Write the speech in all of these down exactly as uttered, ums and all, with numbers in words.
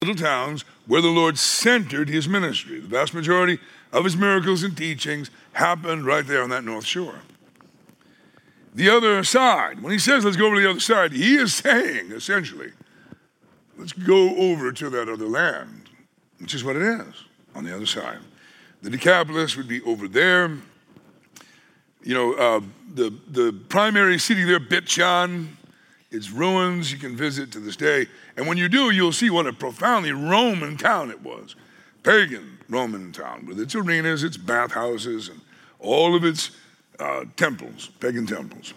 little towns where the Lord centered his ministry. The vast majority of his miracles and teachings happened right there on that north shore. The other side, when he says let's go over to the other side, he is saying essentially, let's go over to that other land, which is what it is on the other side. The Decapolis would be over there. You know, uh, the, the primary city there, Bithshan, its ruins you can visit to this day. And when you do, you'll see what a profoundly Roman town it was. Pagan Roman town with its arenas, its bathhouses, and all of its uh, temples, pagan temples.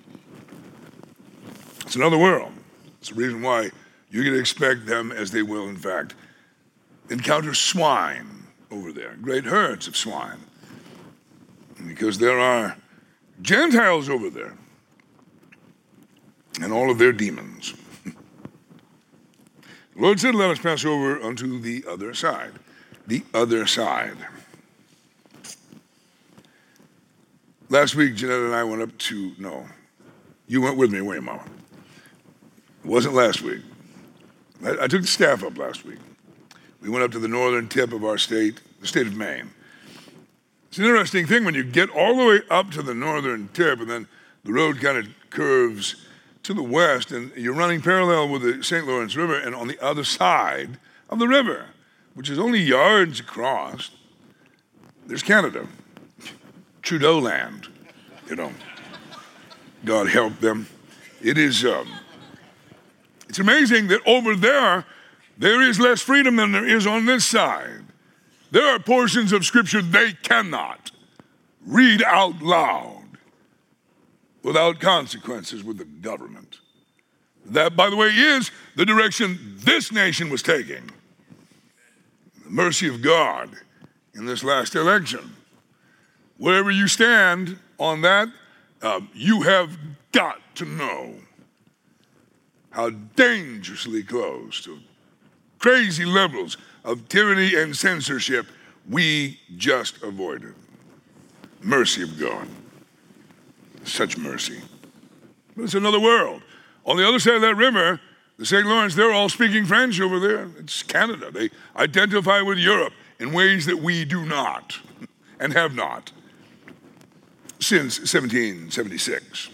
It's another world. It's the reason why you're going to expect them, as they will in fact, encounter swine over there, great herds of swine. Because there are Gentiles over there and all of their demons. The Lord said, let us pass over unto the other side. The other side. Last week, Jeanette and I went up to, no, you went with me, weren't you, Mama? It wasn't last week. I, I took the staff up last week. We went up to the northern tip of our state, the state of Maine. It's an interesting thing when you get all the way up to the northern tip and then the road kind of curves to the west and you're running parallel with the Saint Lawrence River, and on the other side of the river, which is only yards across, there's Canada. Trudeau land, you know. God help them. It is, um, it's amazing that over there, there is less freedom than there is on this side. There are portions of Scripture they cannot read out loud without consequences with the government. That, by the way, is the direction this nation was taking. The mercy of God in this last election. Wherever you stand on that, uh, you have got to know how dangerously close to crazy levels of tyranny and censorship we just avoided. Mercy of God. Such mercy. But it's another world. On the other side of that river, the Saint Lawrence, they're all speaking French over there. It's Canada. They identify with Europe in ways that we do not and have not since seventeen seventy-six.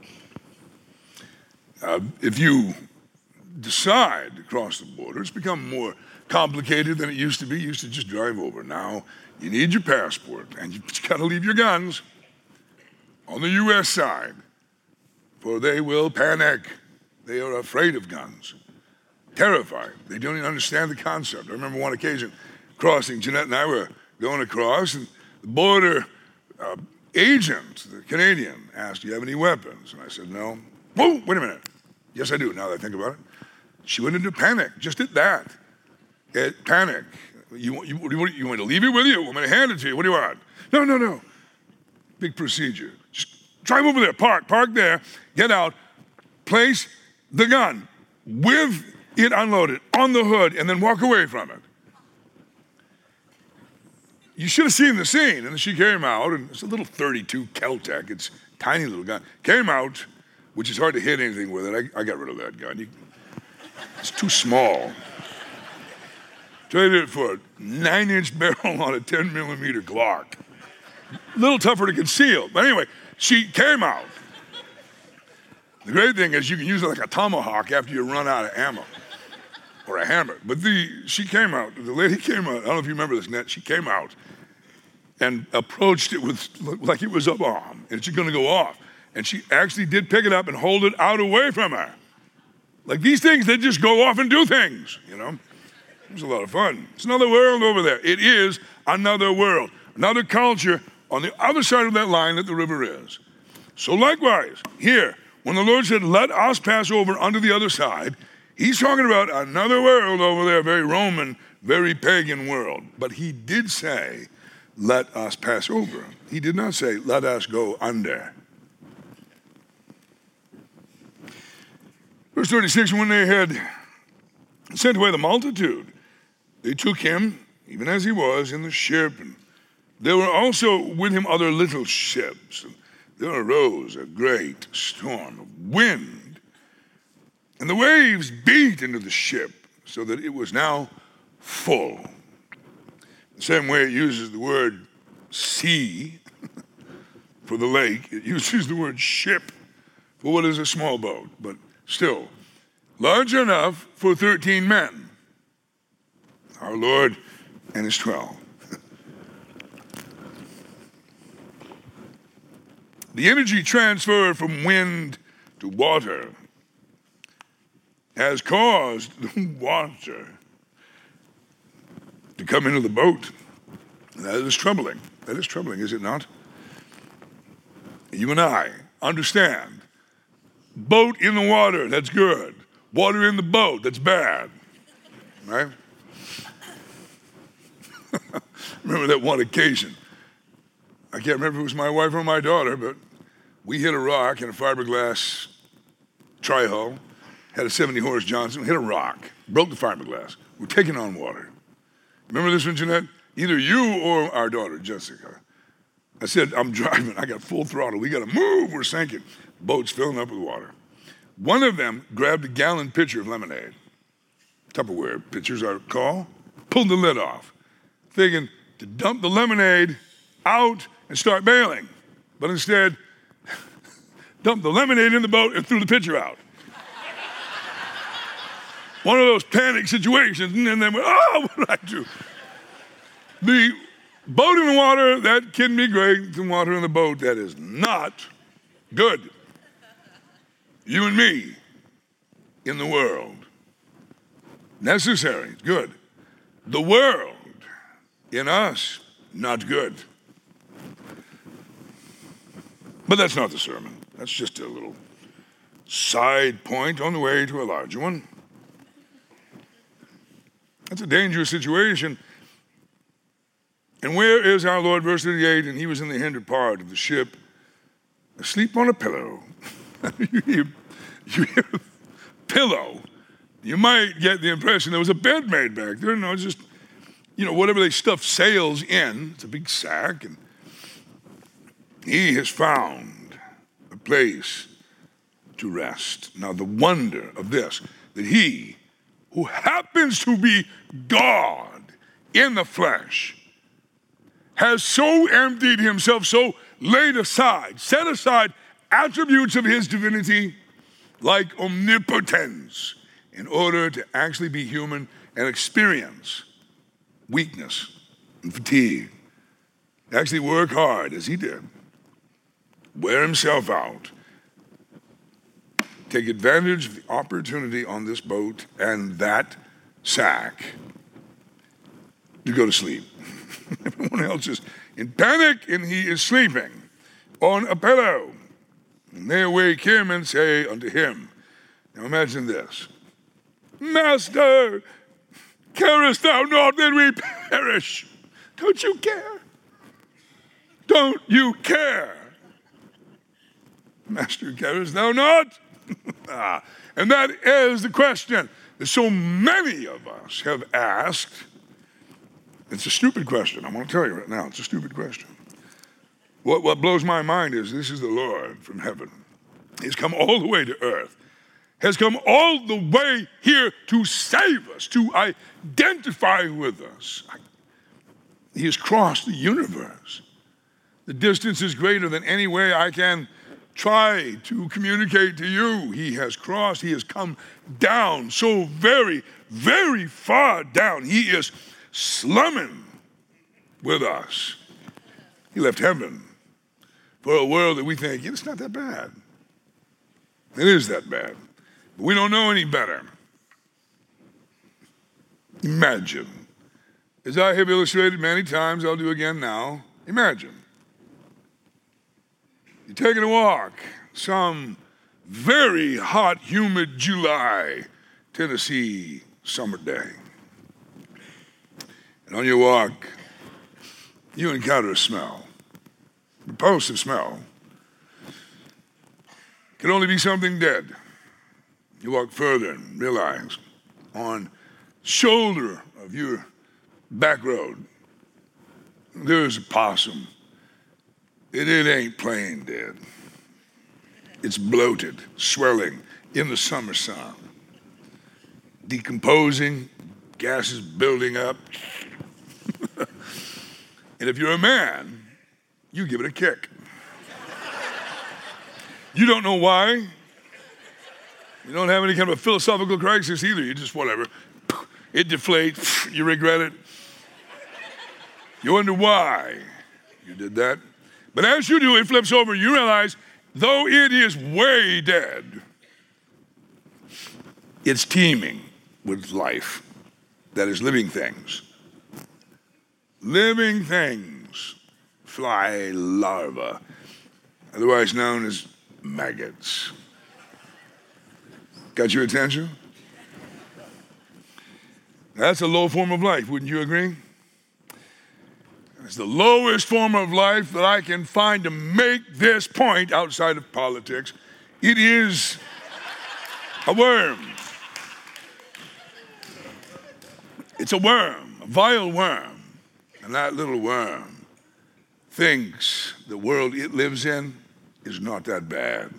Uh, if you decide to cross the border, it's become more complicated than it used to be. You used to just drive over. Now you need your passport, and you got to leave your guns on the U S side, for they will panic. They are afraid of guns, terrified. They don't even understand the concept. I remember one occasion crossing, Jeanette and I were going across, and the border uh, agent, the Canadian, asked, do you have any weapons? And I said, no. Whoa, wait a minute. Yes, I do, now that I think about it. She went into panic, just at that. At panic. You, you, you, you want to leave it with you? Want me to hand it to you? What do you want? No, no, no. Big procedure. Just drive over there, park, park there, get out, place the gun with it unloaded on the hood, and then walk away from it. You should have seen the scene. And she came out, and it's a little thirty-two Kel-Tec. It's a tiny little gun. Came out, which is hard to hit anything with it. I, I got rid of that gun. You, it's too small. Traded it for a nine-inch barrel on a ten millimeter Glock. A little tougher to conceal. But anyway, she came out. The great thing is you can use it like a tomahawk after you run out of ammo. Or a hammer. But the she came out. The lady came out. I don't know if you remember this, Ned. She came out and approached it with like it was a bomb. And it's going to go off. And she actually did pick it up and hold it out away from her. Like these things, they just go off and do things, you know. It was a lot of fun. It's another world over there. It is another world. Another culture on the other side of that line that the river is. So likewise, here, when the Lord said, let us pass over unto the other side, he's talking about another world over there, very Roman, very pagan world. But he did say, let us pass over. He did not say, let us go under. Verse thirty-six, when they had sent away the multitude, they took him, even as he was, in the ship. And there were also with him other little ships. And there arose a great storm of wind, and the waves beat into the ship, so that it was now full. The same way it uses the word sea for the lake, it uses the word ship for what is a small boat, but still large enough for thirteen men, our Lord and his twelve. The energy transfer from wind to water has caused the water to come into the boat. That is troubling. That is troubling, is it not? You and I understand. Boat in the water, that's good. Water in the boat, that's bad. Right? Remember that one occasion. I can't remember if it was my wife or my daughter, but we hit a rock in a fiberglass tri-hull, had a seventy horse Johnson, hit a rock, broke the fiberglass. We're taking on water. Remember this one, Jeanette? Either you or our daughter, Jessica. I said, I'm driving, I got full throttle, we gotta move, we're sinking. Boat's filling up with water. One of them grabbed a gallon pitcher of lemonade, Tupperware pitchers are called, pulled the lid off, thinking to dump the lemonade out and start bailing. But instead, dumped the lemonade in the boat and threw the pitcher out. One of those panic situations, and then went, oh, what did I do? The boat in the water, that can be great. The water in the boat, that is not good. You and me in the world, necessary, good. The world in us, not good. But that's not the sermon. That's just a little side point on the way to a larger one. That's a dangerous situation. And where is our Lord? Verse thirty-eight, and he was in the hinder part of the ship, asleep on a pillow. you, hear, you hear pillow. You might get the impression there was a bed made back there. No, it's just, you know, whatever they stuff sails in. It's a big sack. And he has found a place to rest. Now, the wonder of this, that he, who happens to be God in the flesh, has so emptied himself, so laid aside, set aside attributes of his divinity like omnipotence in order to actually be human and experience weakness and fatigue. Actually work hard as he did, wear himself out, take advantage of the opportunity on this boat and that sack to go to sleep. Everyone else is in panic and he is sleeping on a pillow. And they awake him and say unto him, now imagine this, Master, carest thou not that we perish? Don't you care? Don't you care? Master, carest thou not? ah, and that is the question that so many of us have asked. It's a stupid question. I'm going to tell you right now, it's a stupid question. What, what blows my mind is this is the Lord from heaven. He's come all the way to earth, has come all the way here to save us, to identify with us. He has crossed the universe. The distance is greater than any way I can try to communicate to you. He has crossed, he has come down so very, very far down. He is slumming with us. He left heaven for a world that we think, yeah, it's not that bad. It is that bad. But we don't know any better. Imagine, as I have illustrated many times, I'll do again now, imagine. You're taking a walk some very hot, humid July, Tennessee summer day. And on your walk, you encounter a smell, a repulsive smell. It can only be something dead. You walk further and realize on shoulder of your back road, there's a possum. It, it ain't plain dead. It's bloated, swelling in the summer sun. decomposing, gases building up. And if you're a man, you give it a kick. You don't know why. You don't have any kind of a philosophical crisis either. You just, whatever. It deflates. You regret it. You wonder why you did that. But as you do, it flips over. You realize, though it is way dead, it's teeming with life. That is living things. Living things. Fly larvae, otherwise known as maggots. Got your attention? That's a low form of life, wouldn't you agree? It's the lowest form of life that I can find to make this point outside of politics. It is a worm. It's a worm, a vile worm. And that little worm thinks the world it lives in is not that bad.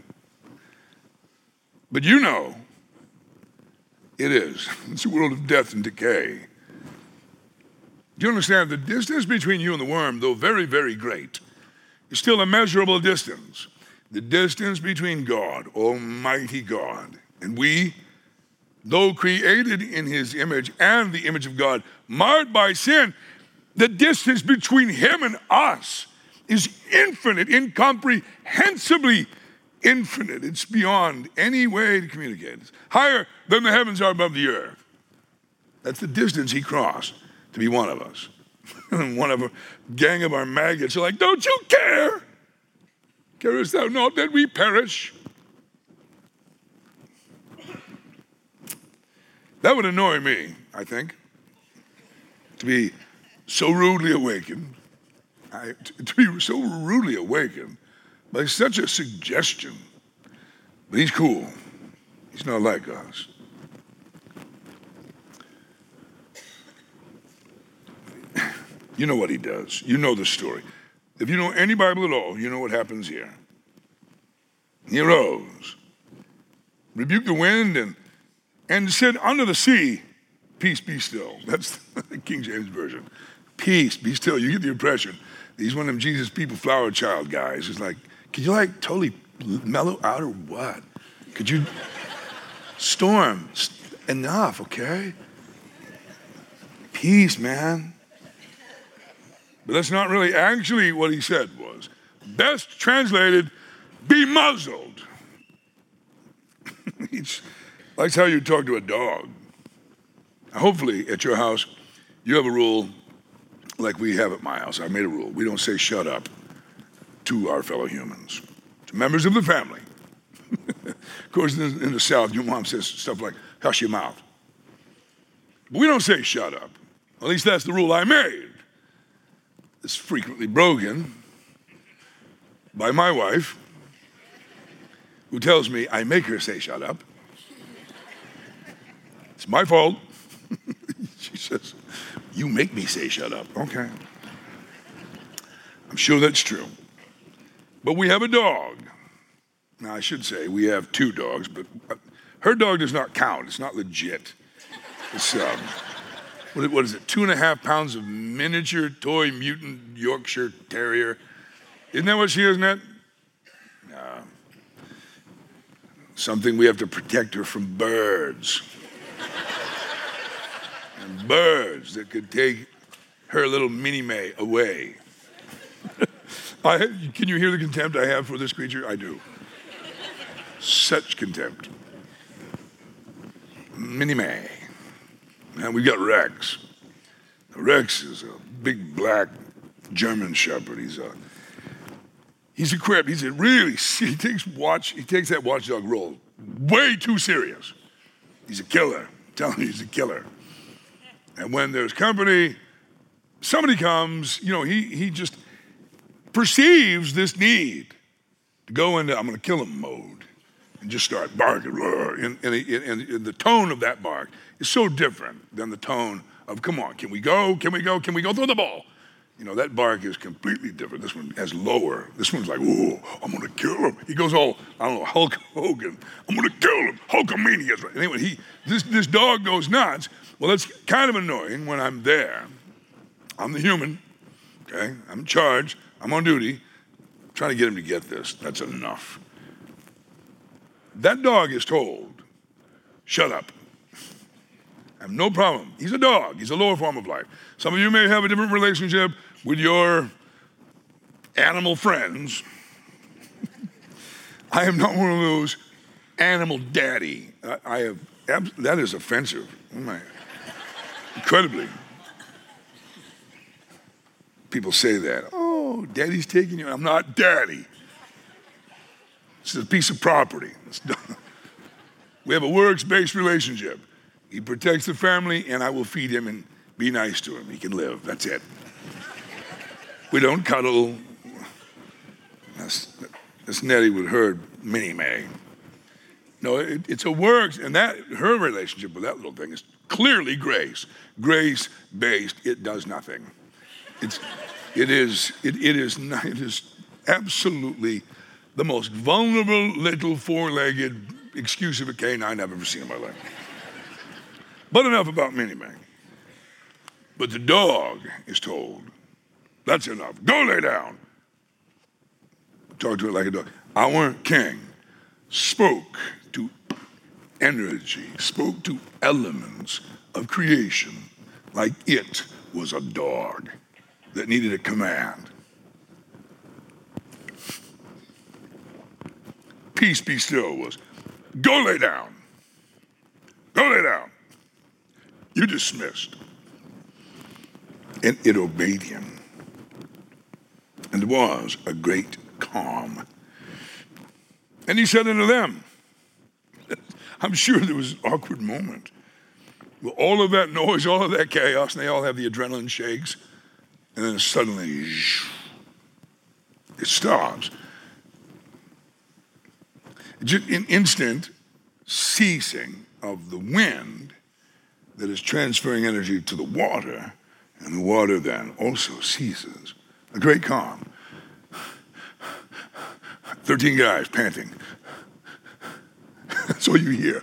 But you know, it is. It's a world of death and decay. Do you understand? The distance between you and the worm, though very, very great, is still a measurable distance. The distance between God, Almighty God, and we, though created in His image and the image of God, marred by sin, the distance between Him and us is infinite, incomprehensibly infinite. It's beyond any way to communicate. It's higher than the heavens are above the earth. That's the distance He crossed to be one of us. And one of a gang of our maggots are like, don't you care? Carest thou not that we perish? That would annoy me, I think, to be so rudely awakened, I, to, to be so rudely awakened by such a suggestion. But He's cool. He's not like us. You know what He does. You know the story. If you know any Bible at all, you know what happens here. He arose, rebuked the wind, and, and said unto the sea, peace, be still. That's the King James Version. Peace, be still. You get the impression that He's one of them Jesus people flower child guys. It's like, could you like totally mellow out or what? Could you storm enough, okay? Peace, man. But that's not really actually what He said was. Best translated, be muzzled. It's like how you talk to a dog. Hopefully at your house, you have a rule like we have at my house. I made a rule. We don't say shut up to our fellow humans, to members of the family. Of course, in the South, your mom says stuff like, hush your mouth. But we don't say shut up. At least that's the rule I made. It's frequently broken by my wife, who tells me I make her say shut up. It's my fault. She says, you make me say shut up. Okay. I'm sure that's true. But we have a dog. Now, I should say we have two dogs, but her dog does not count. It's not legit. It's, um, what, what is it, two and a half pounds of miniature toy mutant Yorkshire Terrier. Isn't that what she is, Ned? No. Something we have to protect her from birds. And birds that could take her little mini-May away. I, can you hear the contempt I have for this creature? I do. Such contempt. Mini-May. And we've got Rex. Rex is a big black German Shepherd. He's a he's equipped. He's a really he takes watch. He takes that watchdog role way too serious. He's a killer. I'm telling you, he's a killer. And when there's company, somebody comes. You know, he he just perceives this need to go into I'm going to kill him mode and just start barking. And, and, and, and the tone of that bark is so different than the tone of, come on, can we go? Can we go? Can we go? Throw the ball. You know, that bark is completely different. This one has lower. This one's like, oh, I'm going to kill him. He goes all, I don't know, Hulk Hogan. I'm going to kill him. Hulkamania. Anyway, he, this, this dog goes nuts. Well, it's kind of annoying when I'm there. I'm the human, okay? I'm in charge. I'm on duty. I'm trying to get him to get this. That's enough. That dog is told, shut up. I have no problem. He's a dog. He's a lower form of life. Some of you may have a different relationship with your animal friends. I am not one of those animal daddy. I, I have, that is offensive. Oh my, incredibly. People say that. Oh, daddy's taking you. I'm not daddy. It's a piece of property. We have a works-based relationship. He protects the family, and I will feed him and be nice to him. He can live. That's it. We don't cuddle. That's, that's Nettie would hurt Minnie Mae. No, it, it's a works, and that her relationship with that little thing is clearly grace. Grace-based. It does nothing. It's, it is, it, it is not, it is absolutely the most vulnerable little four-legged, excuse of a canine I've ever seen in my life. But enough about Minnie Mae. But the dog is told, that's enough. Go lay down. Talk to it like a dog. Our king spoke to energy, spoke to elements of creation like it was a dog that needed a command. Peace be still was, go lay down. Go lay down. You dismissed. And it obeyed him. And there was a great calm. And he said unto them, I'm sure there was an awkward moment. Well, all of that noise, all of that chaos, and they all have the adrenaline shakes, and then suddenly, it stops. Just an instant ceasing of the wind that is transferring energy to the water, and the water then also ceases. A great calm. Thirteen guys panting. That's all you hear.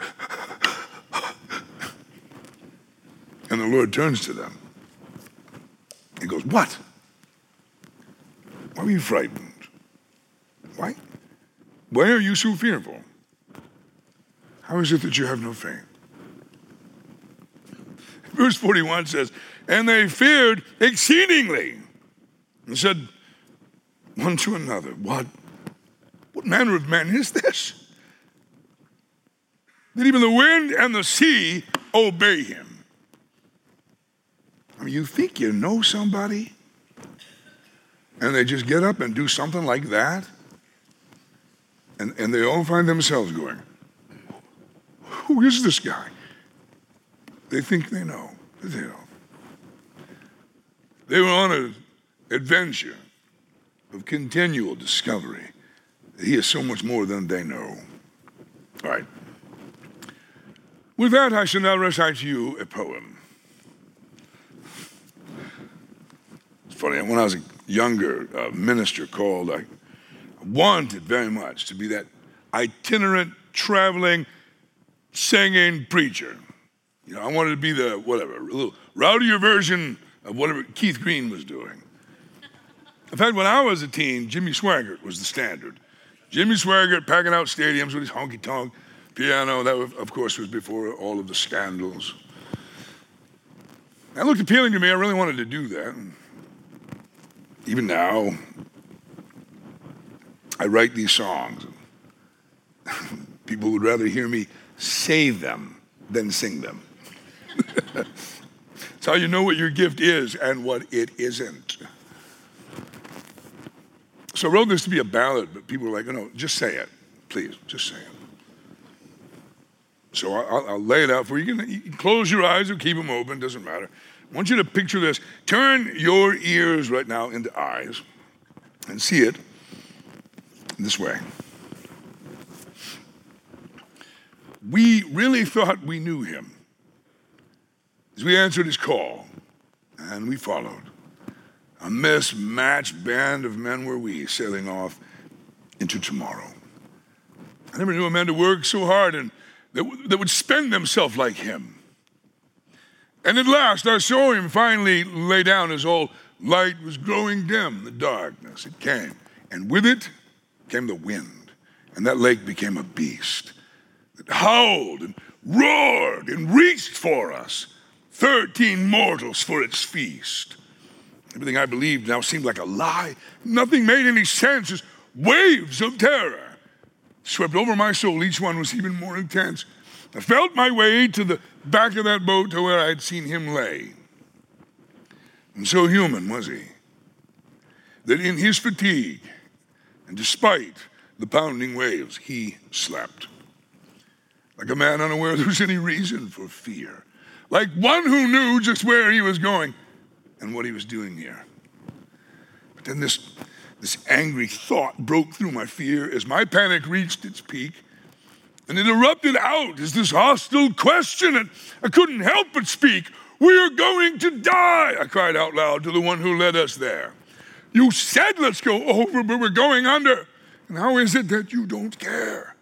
And the Lord turns to them. He goes, what? Why are you frightened? Why? Why are you so fearful? How is it that you have no faith? Verse forty-one says, and they feared exceedingly and said one to another, what, what manner of man is this? That even the wind and the sea obey him. I mean, you think you know somebody, and they just get up and do something like that, and, and they all find themselves going, who is this guy? They think they know, but they don't. They were on an adventure of continual discovery that he is so much more than they know. All right. With that, I shall now recite to you a poem. It's funny, when I was a younger uh, minister called, I wanted very much to be that itinerant, traveling, singing preacher. You know, I wanted to be the, whatever, a little rowdier version of whatever Keith Green was doing. In fact, when I was a teen, Jimmy Swaggart was the standard. Jimmy Swaggart packing out stadiums with his honky-tonk piano. That, of course, was before all of the scandals. That looked appealing to me. I really wanted to do that. Even now, I write these songs. People would rather hear me say them than sing them. It's how you know what your gift is and what it isn't. So I wrote this to be a ballad, but people were like, oh, no, just say it. Please, just say it. So I'll, I'll lay it out for you. You can, you can close your eyes or keep them open, doesn't matter. I want you to picture this. Turn your ears right now into eyes and see it this way. We really thought we knew him as we answered his call, and we followed. A mismatched band of men were we, sailing off into tomorrow. I never knew a man to work so hard and that, w- that would spend themselves like him. And at last I saw him finally lay down as all light was growing dim, the darkness. It came, and with it came the wind, and that lake became a beast that howled and roared and reached for us, thirteen mortals for its feast. Everything I believed now seemed like a lie. Nothing made any sense as waves of terror swept over my soul. Each one was even more intense. I felt my way to the back of that boat to where I had seen him lay. And so human was he, that in his fatigue, and despite the pounding waves, he slept. Like a man unaware there was any reason for fear. Like one who knew just where he was going and what he was doing here. But then this, this angry thought broke through my fear as my panic reached its peak. And it erupted out as this hostile question, and I couldn't help but speak. "We're going to die," I cried out loud to the one who led us there. "You said let's go over, but we're going under. And how is it that you don't care?"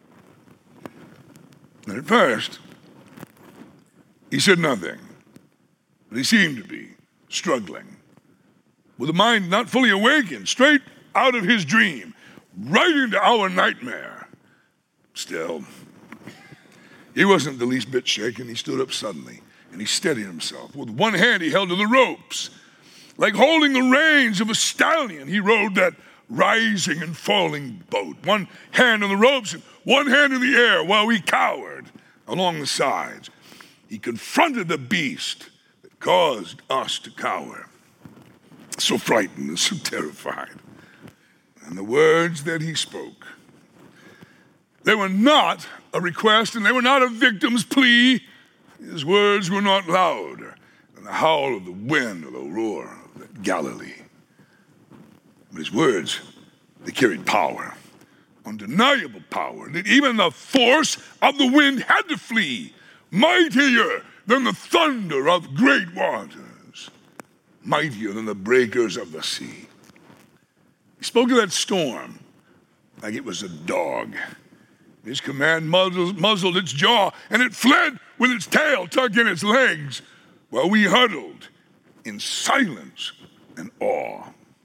And at first, he said nothing, but he seemed to be struggling, with a mind not fully awakened, straight out of his dream, right into our nightmare. Still, he wasn't the least bit shaken. He stood up suddenly, and he steadied himself. With one hand, he held to the ropes. Like holding the reins of a stallion, he rode that rising and falling boat. One hand on the ropes and one hand in the air while we cowered along the sides. He confronted the beast that caused us to cower. So frightened and so terrified. And the words that he spoke, they were not a request and they were not a victim's plea. His words were not louder than the howl of the wind or the roar of the Galilee. But his words, they carried power, undeniable power, that even the force of the wind had to flee, mightier than the thunder of great waters, mightier than the breakers of the sea. He spoke to that storm like it was a dog. His command muzzled, muzzled its jaw, and it fled with its tail tucked in its legs, while we huddled in silence and awe.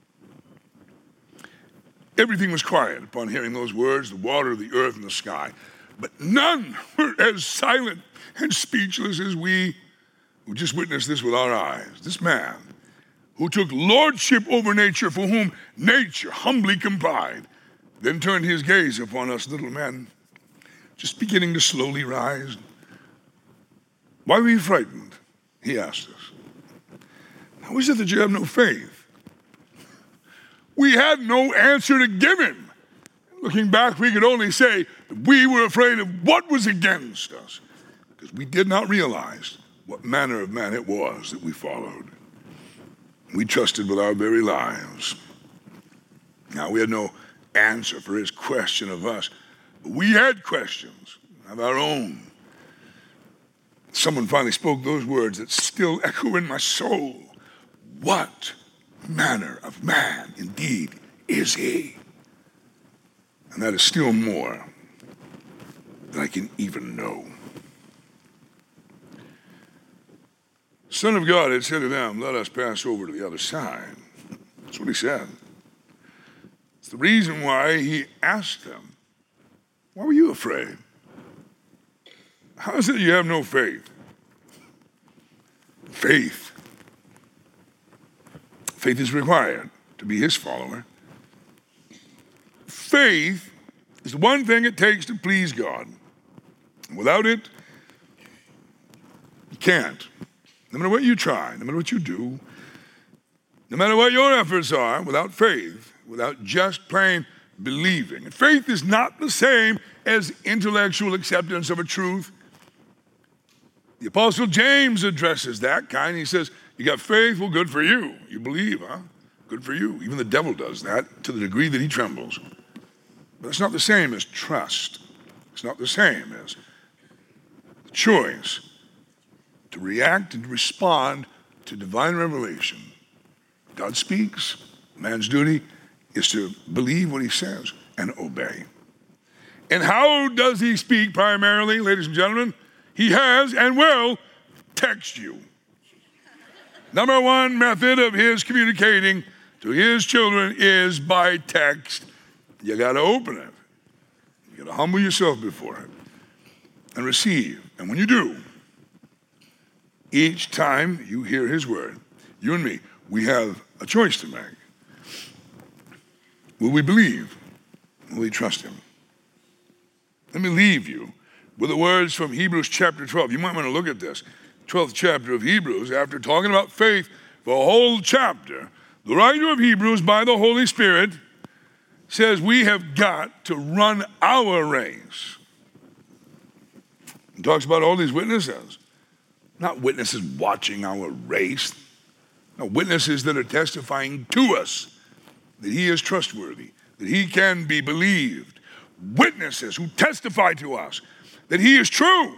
Everything was quiet upon hearing those words, the water, the earth, and the sky. But none were as silent and speechless as we who just witnessed this with our eyes. This man who took lordship over nature, for whom nature humbly complied, then turned his gaze upon us little men, just beginning to slowly rise. "Why were you frightened?" he asked us. "How is it that you have no faith?" We had no answer to give him. Looking back, we could only say that we were afraid of what was against us, because we did not realize what manner of man it was that we followed. We trusted with our very lives. Now, we had no answer for his question of us, but we had questions of our own. Someone finally spoke those words that still echo in my soul. What manner of man indeed is he? And that is still more than I can even know. The Son of God had said to them, "Let us pass over to the other side." That's what he said. It's the reason why he asked them, "Why were you afraid? How is it you have no faith?" Faith. Faith is required to be his follower. Faith is the one thing it takes to please God. Without it, you can't. No matter what you try, no matter what you do, no matter what your efforts are, without faith, without just plain believing. And faith is not the same as intellectual acceptance of a truth. The Apostle James addresses that kind. He says, you got faith, well, good for you. You believe, huh? Good for you. Even the devil does that to the degree that he trembles. But it's not the same as trust. It's not the same as the choice to react and to respond to divine revelation God speaks. Man's duty is to believe what he says and obey. And how does he speak primarily, ladies and gentlemen? He has and will text you. Number one method of his communicating to his children is by text. You got to open it. You got to humble yourself before it and receive. And when you do, each time you hear his word, you and me, we have a choice to make. Will we believe? Will we trust him? Let me leave you with the words from Hebrews chapter twelve. You might want to look at this. twelfth chapter of Hebrews, after talking about faith for a whole chapter, the writer of Hebrews, by the Holy Spirit, says we have got to run our race. He talks about all these witnesses. Not witnesses watching our race. No, witnesses that are testifying to us that he is trustworthy, that he can be believed. Witnesses who testify to us that he is true.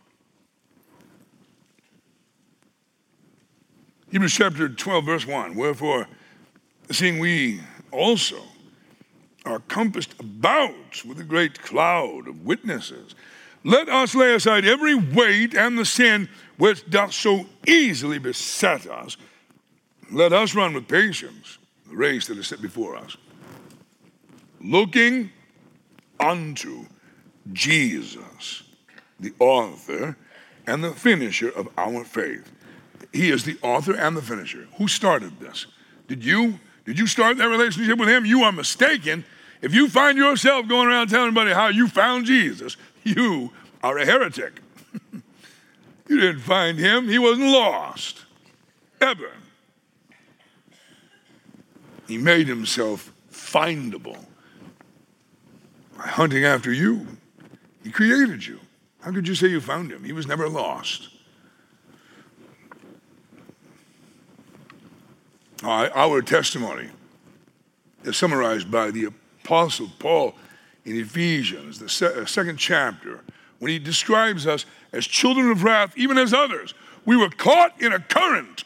Hebrews chapter twelve, verse one, wherefore, seeing we also are compassed about with a great cloud of witnesses, let us lay aside every weight and the sin which doth so easily beset us. Let us run with patience the race that is set before us, looking unto Jesus, the author and the finisher of our faith. He is the author and the finisher. Who started this? Did you? Did you start that relationship with him? You are mistaken. If you find yourself going around telling everybody how you found Jesus, you are a heretic. You didn't find him. He wasn't lost. Ever. He made himself findable by hunting after you. He created you. How could you say you found him? He was never lost. Our testimony is summarized by the Apostle Paul in Ephesians, the second chapter, when he describes us as children of wrath, even as others. We were caught in a current.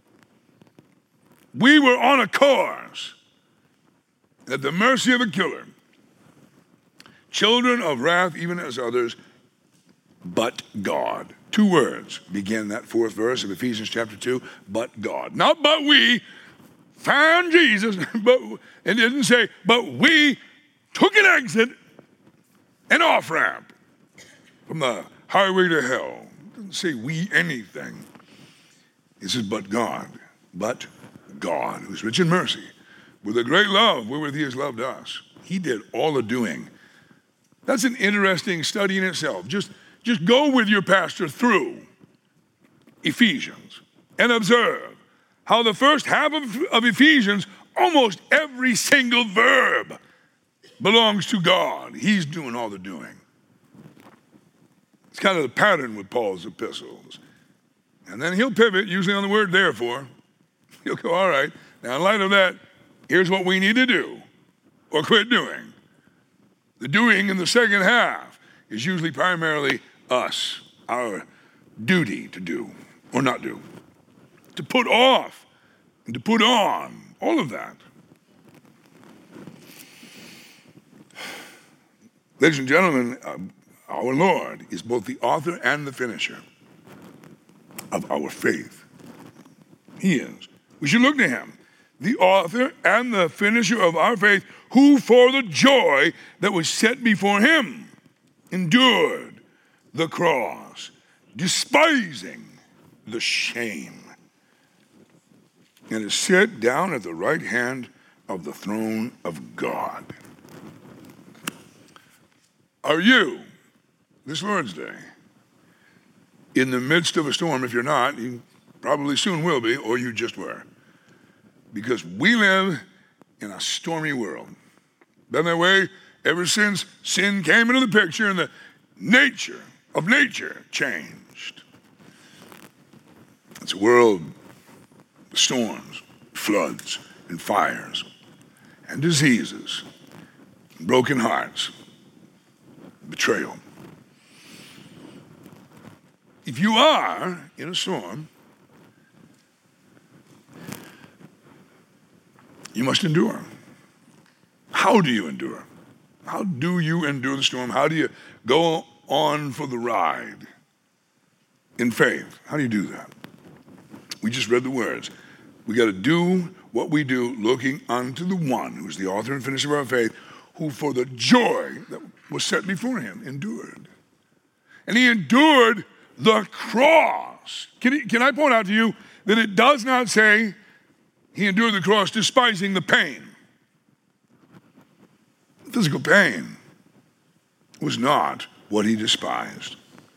We were on a course at the mercy of a killer. Children of wrath, even as others, but God. Two words begin that fourth verse of Ephesians chapter two, but God. Not but we found Jesus, but it didn't say, but we took an exit, an off-ramp from the highway to hell. It doesn't say we anything. It says, but God, but God, who's rich in mercy, with a great love wherewith he has loved us. He did all the doing. That's an interesting study in itself. Just, just go with your pastor through Ephesians and observe how the first half of, of Ephesians, almost every single verb belongs to God. He's doing all the doing. It's kind of the pattern with Paul's epistles. And then he'll pivot, usually on the word therefore. He'll go, all right, now in light of that, here's what we need to do or quit doing. The doing in the second half is usually primarily us, our duty to do or not do, to put off and to put on, all of that. Ladies and gentlemen, uh, our Lord is both the author and the finisher of our faith. He is. We should look to him, the author and the finisher of our faith, who for the joy that was set before him endured the cross, despising the shame, and is set down at the right hand of the throne of God. Are you, this Lord's Day, in the midst of a storm? If you're not, you probably soon will be, or you just were. Because we live in a stormy world. Been that way ever since sin came into the picture and the nature of nature changed. It's a world of storms, floods, and fires, and diseases, and broken hearts, betrayal. If you are in a storm, You must endure. How do you endure? How do you endure the storm? How do you go on for the ride in faith? How do you do that? We just read the words. We got to do what we do looking unto the one who's the author and finisher of our faith, who for the joy that was set before him endured. And he endured the cross. Can, he, can I point out to you that it does not say he endured the cross despising the pain. Physical pain was not what he despised.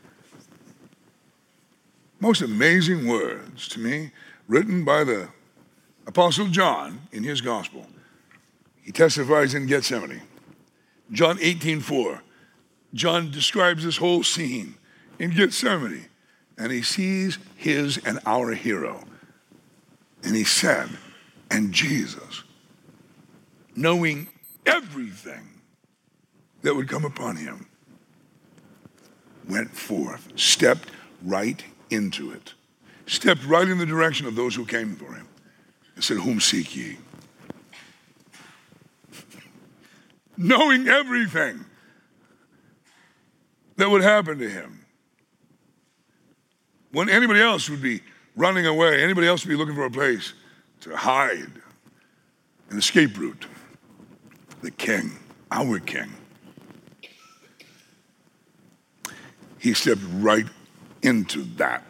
Most amazing words to me, written by the Apostle John in his gospel. He testifies in Gethsemane. John eighteen four. John describes this whole scene in Gethsemane, and he sees his and our hero. And he said, and Jesus, knowing everything that would come upon him, went forth, stepped right into it, stepped right in the direction of those who came for him, and said, whom seek ye? Knowing everything that would happen to him. When anybody else would be running away, anybody else would be looking for a place to hide, an escape route, the king, our king, he stepped right into that.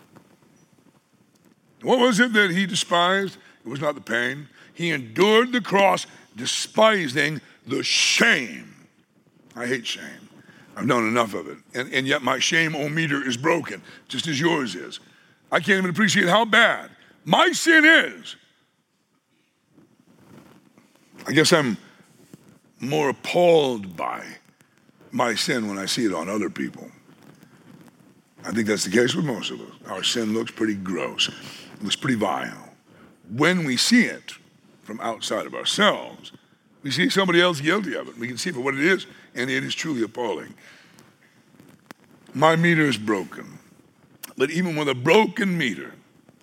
What was it that he despised? It was not the pain. He endured the cross, despising the shame. I hate shame. I've known enough of it. And, and yet my shame-o-meter is broken, just as yours is. I can't even appreciate how bad my sin is. I guess I'm more appalled by my sin when I see it on other people. I think that's the case with most of us. Our sin looks pretty gross. It looks pretty vile. When we see it from outside of ourselves, we see somebody else guilty of it. We can see it for what it is, and it is truly appalling. My meter is broken. But even with a broken meter,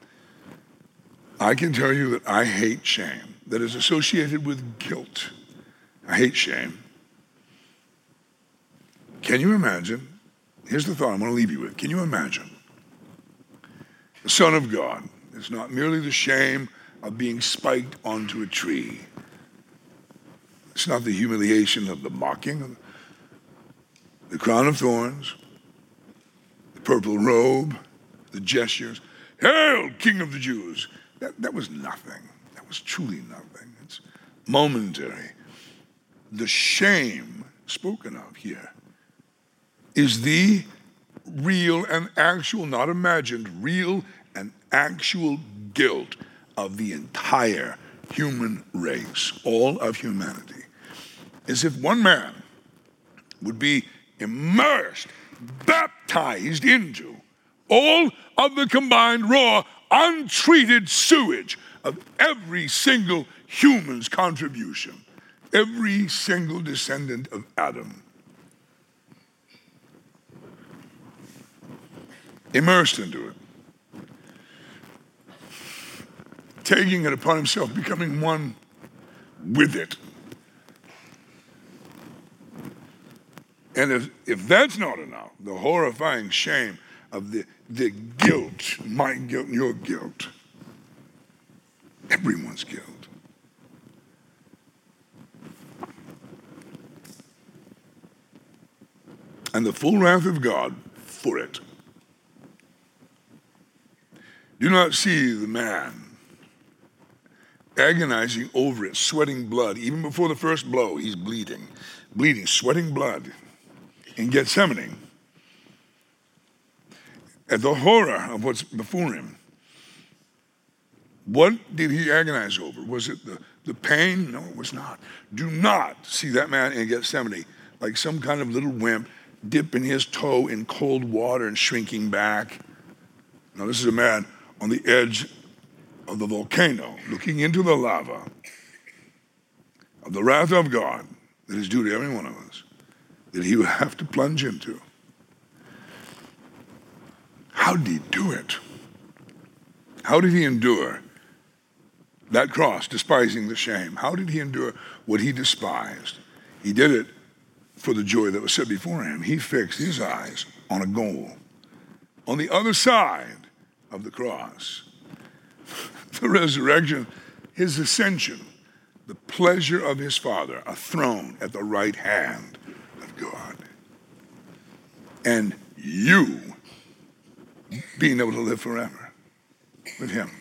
I can tell you that I hate shame that is associated with guilt. I hate shame. Can you imagine? Here's the thought I'm going to leave you with. Can you imagine? The Son of God is not merely the shame of being spiked onto a tree. It's not the humiliation of the mocking, the crown of thorns, the purple robe, the gestures. Hail, King of the Jews. That, that was nothing. That was truly nothing. It's momentary. The shame spoken of here is the real and actual, not imagined, real and actual guilt of the entire human race, all of humanity. As if one man would be immersed, baptized into all of the combined raw, untreated sewage of every single human's contribution, every single descendant of Adam. Immersed into it, taking it upon himself, becoming one with it. And if, if that's not enough, the horrifying shame of the, the guilt, my guilt and your guilt, everyone's guilt. And the full wrath of God for it. Do not see the man agonizing over it, sweating blood. Even before the first blow, he's bleeding, bleeding, sweating blood in Gethsemane. At the horror of what's before him. What did he agonize over? Was it the, the pain? No, it was not. Do not see that man in Gethsemane like some kind of little wimp dipping his toe in cold water and shrinking back. Now, this is a man on the edge of the volcano, looking into the lava of the wrath of God that is due to every one of us, that he would have to plunge into. How did he do it? How did he endure that cross, despising the shame. How did he endure what he despised? He did it for the joy that was set before him. He fixed his eyes on a goal. On the other side of the cross, the resurrection, his ascension, the pleasure of his Father, a throne at the right hand of God. And you being able to live forever with him.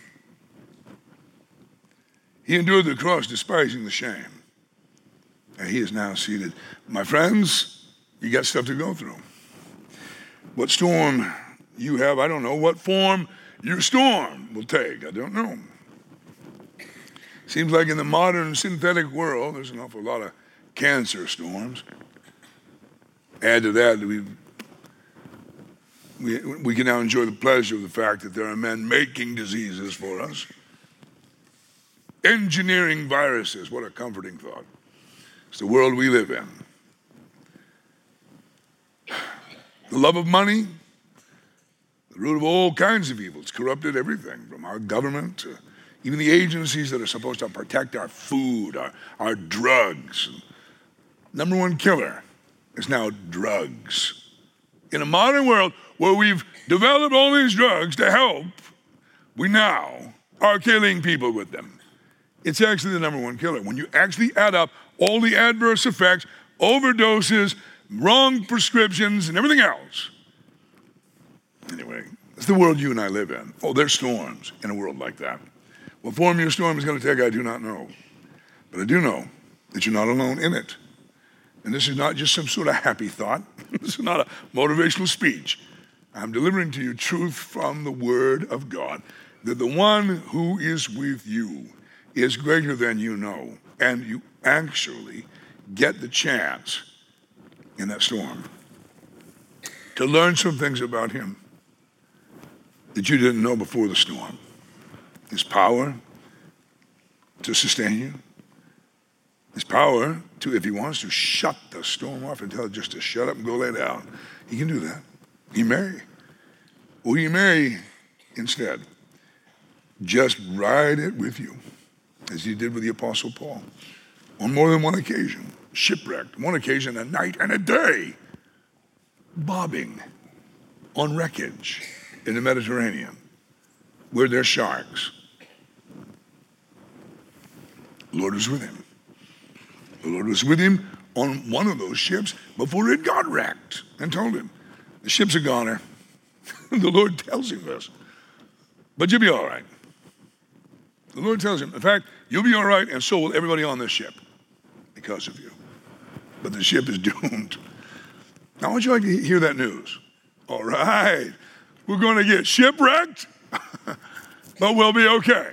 He endured the cross, despising the shame. And he is now seated. My friends, you got stuff to go through. What storm you have, I don't know. What form your storm will take, I don't know. Seems like in the modern synthetic world, there's an awful lot of cancer storms. Add to that, we, we, we can now enjoy the pleasure of the fact that there are men making diseases for us. Engineering viruses, what a comforting thought. It's the world we live in. The love of money, the root of all kinds of evil. It's corrupted everything, from our government to even the agencies that are supposed to protect our food, our, our drugs. Number one killer is now drugs. In a modern world where we've developed all these drugs to help, we now are killing people with them. It's actually the number one killer. When you actually add up all the adverse effects, overdoses, wrong prescriptions, and everything else. Anyway, it's the world you and I live in. Oh, there's storms in a world like that. What form your storm is going to take, I do not know. But I do know that you're not alone in it. And this is not just some sort of happy thought. This is not a motivational speech. I'm delivering to you truth from the Word of God, that the one who is with you is greater than you know. And you actually get the chance in that storm to learn some things about him that you didn't know before the storm. His power to sustain you. His power to, if he wants to, shut the storm off and tell it just to shut up and go lay down. He can do that. He may. Or he may, instead, just ride it with you, as he did with the Apostle Paul. On more than one occasion, shipwrecked, one occasion a night and a day, bobbing on wreckage in the Mediterranean, where there's sharks. The Lord was with him. The Lord was with him on one of those ships before it got wrecked and told him, the ship's a goner. The Lord tells him this. But you'll be all right. The Lord tells him, in fact, you'll be all right, and so will everybody on this ship because of you. But the ship is doomed. Now, I want you like to hear that news. All right, we're going to get shipwrecked, but we'll be okay.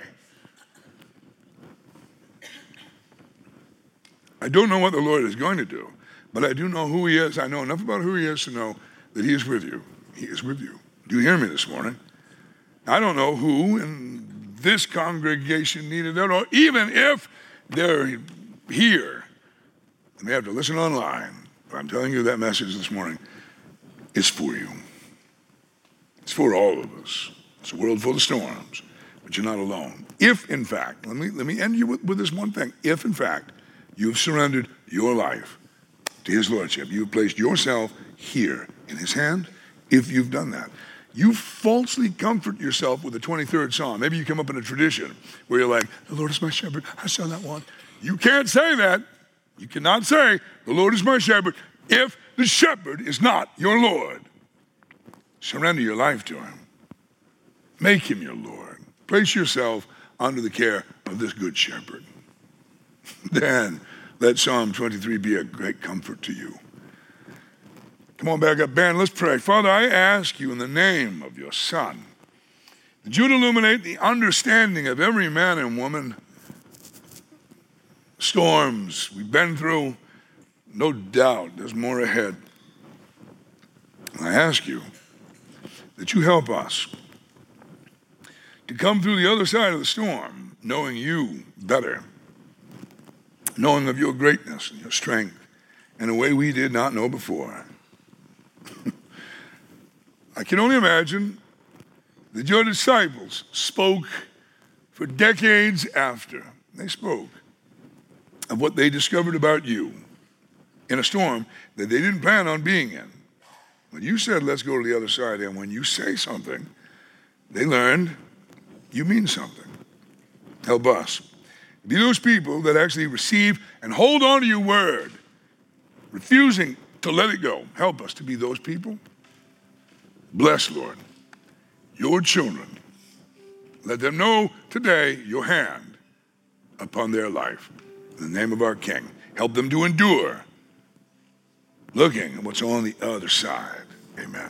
I don't know what the Lord is going to do, but I do know who he is. I know enough about who he is to know that he is with you. He is with you. Do you hear me this morning? I don't know who in this congregation needed that, or even if they're here, they may have to listen online. But I'm telling you that message this morning is for you. It's for all of us. It's a world full of storms, but you're not alone. If, in fact, let me, let me end you with, with this one thing. If, in fact, you've surrendered your life to his lordship, you've placed yourself here in his hand, if you've done that, you falsely comfort yourself with the twenty-third Psalm. Maybe you come up in a tradition where you're like, the Lord is my shepherd, I shall not want. You can't say that. You cannot say, the Lord is my shepherd, if the shepherd is not your Lord. Surrender your life to him. Make him your Lord. Place yourself under the care of this good shepherd. Then let Psalm twenty-three be a great comfort to you. Come on back up, band, let's pray. Father, I ask you in the name of your Son, that you would illuminate the understanding of every man and woman. Storms we've been through, no doubt there's more ahead. And I ask you that you help us to come through the other side of the storm, knowing you better, knowing of your greatness and your strength in a way we did not know before. I can only imagine that your disciples spoke for decades after, they spoke of what they discovered about you in a storm that they didn't plan on being in. When you said, let's go to the other side, and when you say something, they learned you mean something. Help us be those people that actually receive and hold on to your word, refusing to let it go. Help us to be those people. Bless, Lord, your children. Let them know today your hand upon their life. In the name of our King, help them to endure, looking at what's on the other side. Amen.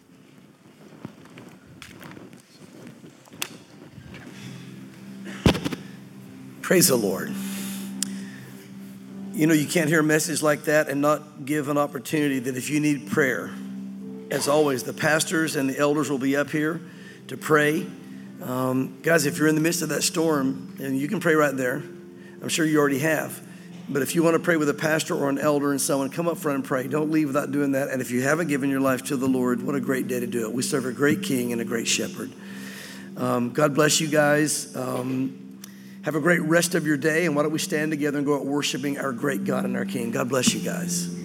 Praise the Lord. You know, you can't hear a message like that and not give an opportunity that if you need prayer, as always, the pastors and the elders will be up here to pray. Um, guys, if you're in the midst of that storm, and you can pray right there, I'm sure you already have. But if you want to pray with a pastor or an elder and someone, come up front and pray. Don't leave without doing that. And if you haven't given your life to the Lord, what a great day to do it. We serve a great King and a great Shepherd. Um, God bless you guys. Um, have a great rest of your day. And why don't we stand together and go out worshiping our great God and our King. God bless you guys.